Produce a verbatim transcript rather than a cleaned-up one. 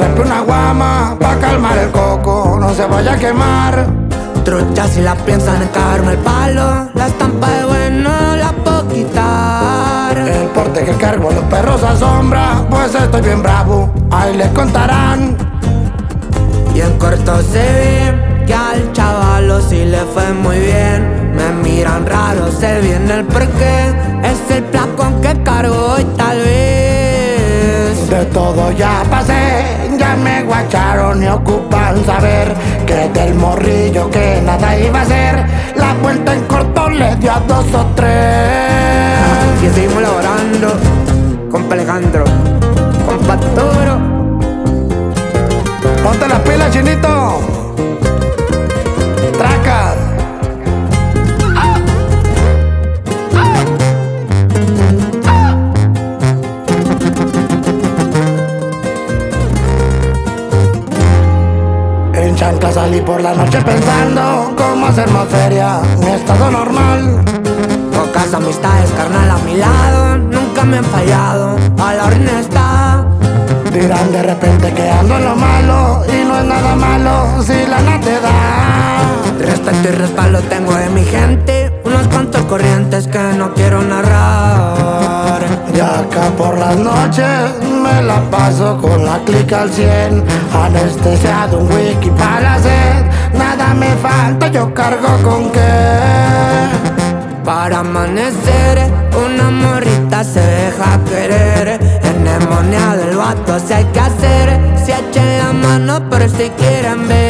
trepe una guama pa' calmar el coco, no se vaya a quemar. Truchas si la piensan en cagarme el palo, la estampa de bueno la puedo quitar. El porte que cargo los perros asombra, pues estoy bien bravo, ahí les contarán. Y en corto se ve que al chavalo sí le fue muy bien. Me miran raro, se viene el porqué. Es el placón que cargo hoy tal vez. De todo ya pasé, ya me guacharon y ocupan saber que del morrillo que nada iba a ser, la vuelta en corto le dio a dos o tres. Y seguimos laborando con Alejandro, con Paturo. Ponte las pilas, chinito. Tracas. En chancla salí por la noche pensando cómo hacer más feria, mi estado normal. Pocas amistades, carnal, a mi lado nunca me han fallado, a la orden está. Dirán de repente que ando en lo malo, y no es nada malo si la nada te da. Respeto y respaldo tengo de mi gente, unos cuantos corrientes que no quiero narrar. Y acá por las noches me la paso con la clica al cien, anestesiado un wiki para la sed. Nada me falta, yo cargo con qué. Para amanecer, una morrita se deja querer. Endemoniado el vato, si hay que hacer, si echen la mano por si quieren ver.